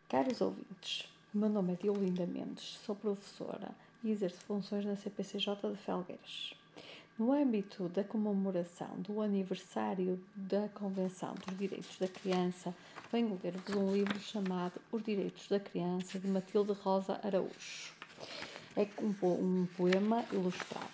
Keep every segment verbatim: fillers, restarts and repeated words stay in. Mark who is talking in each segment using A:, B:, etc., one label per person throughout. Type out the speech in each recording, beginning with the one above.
A: Caros ouvintes, o meu nome é Diolinda Mendes, sou professora e exerço funções na C P C J de Felgueiras. No âmbito da comemoração do aniversário da Convenção dos Direitos da Criança, venho ler-vos um livro chamado Os Direitos da Criança, de Matilde Rosa Araújo. É um, um poema ilustrado.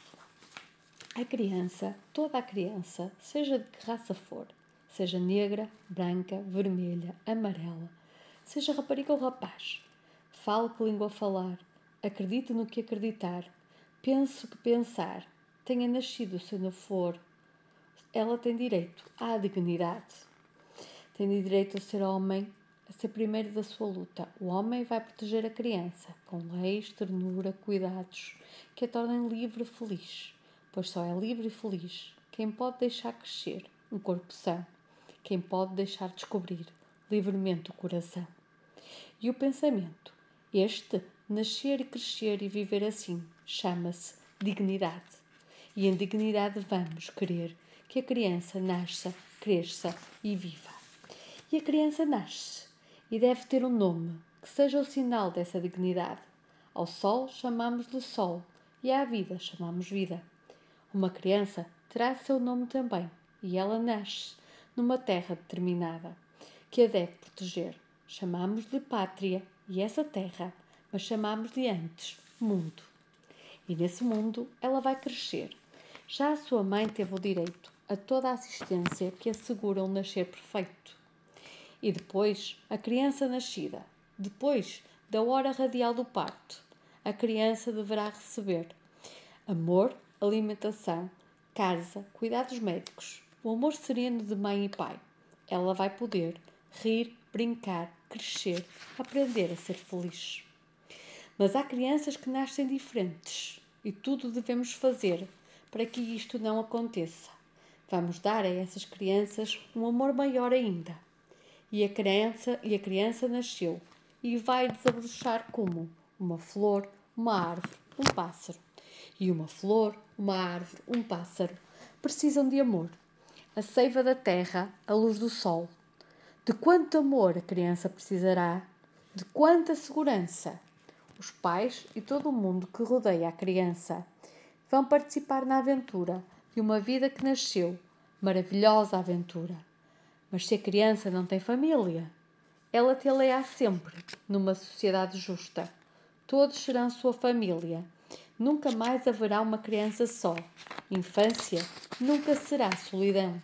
A: A criança, toda a criança, seja de que raça for, seja negra, branca, vermelha, amarela, seja rapariga ou rapaz, fale que língua falar, acredite no que acreditar, pense o que pensar, tenha nascido se não for, ela tem direito à dignidade. Tem direito a ser homem, a ser primeiro da sua luta. O homem vai proteger a criança, com leis, ternura, cuidados, que a tornem livre e feliz, pois só é livre e feliz quem pode deixar crescer um corpo são, quem pode deixar descobrir livremente o coração. E o pensamento, este, nascer e crescer e viver assim, chama-se dignidade. E em dignidade vamos querer que a criança nasça, cresça e viva. E a criança nasce e deve ter um nome que seja o sinal dessa dignidade. Ao sol chamamos-lhe sol e à vida chamamos vida. Uma criança terá seu nome também e ela nasce numa terra determinada que a deve proteger. Chamamos-lhe pátria e essa terra, mas chamamos-lhe antes mundo. E nesse mundo ela vai crescer. Já a sua mãe teve o direito a toda a assistência que assegura um nascer perfeito. E depois, a criança nascida, depois da hora radial do parto, a criança deverá receber amor, alimentação, casa, cuidados médicos, o amor sereno de mãe e pai. Ela vai poder rir, brincar, crescer, aprender a ser feliz. Mas há crianças que nascem diferentes e tudo devemos fazer para que isto não aconteça. Vamos dar a essas crianças um amor maior ainda. E a criança, e a criança nasceu e vai desabrochar como uma flor, uma árvore, um pássaro. E uma flor, uma árvore, um pássaro precisam de amor. A seiva da terra, a luz do sol. De quanto amor a criança precisará? De quanta segurança? Os pais e todo o mundo que rodeia a criança vão participar na aventura de uma vida que nasceu, maravilhosa aventura. Mas se a criança não tem família, ela tê-la-á sempre numa sociedade justa. Todos serão sua família. Nunca mais haverá uma criança só. Infância nunca será solidão.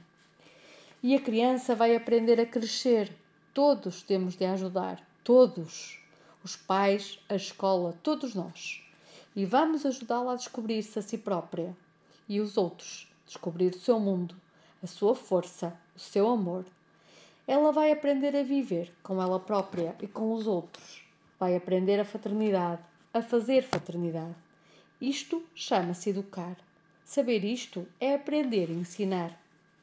A: E a criança vai aprender a crescer. Todos temos de ajudar. Todos. Os pais, a escola, todos nós. E vamos ajudá-la a descobrir-se a si própria. E os outros. Descobrir o seu mundo, a sua força, o seu amor. Ela vai aprender a viver com ela própria e com os outros. Vai aprender a fraternidade, a fazer fraternidade. Isto chama-se educar. Saber isto é aprender e ensinar.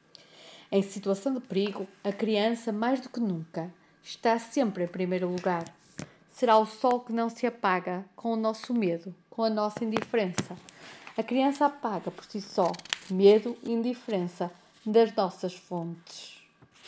A: Em situação de perigo, a criança, mais do que nunca, está sempre em primeiro lugar. Será o sol que não se apaga com o nosso medo, com a nossa indiferença. A criança apaga por si só medo e indiferença das nossas fontes.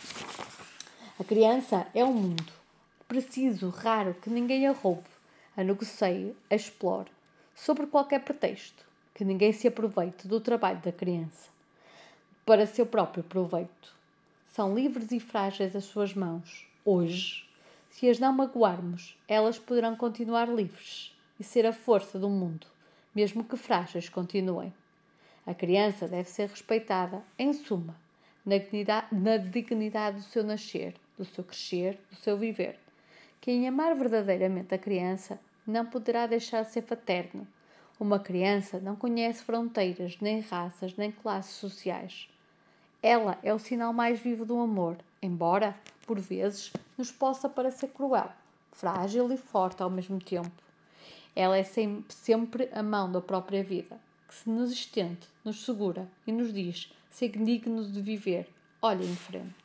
A: A criança é um mundo, preciso, raro, que ninguém a roube, a negocie, a explore, sobre qualquer pretexto, que ninguém se aproveite do trabalho da criança, para seu próprio proveito. São livres e frágeis as suas mãos. Hoje, se as não magoarmos, elas poderão continuar livres e ser a força do mundo, mesmo que frágeis continuem. A criança deve ser respeitada, em suma, na dignidade, na dignidade do seu nascer, do seu crescer, do seu viver. Quem amar verdadeiramente a criança não poderá deixar de ser fraterno. Uma criança não conhece fronteiras, nem raças, nem classes sociais. Ela é o sinal mais vivo do amor, embora, por vezes, nos possa parecer cruel, frágil e forte ao mesmo tempo. Ela é sempre a mão da própria vida, que se nos estende, nos segura e nos diz: ser digno de viver, olhe em frente.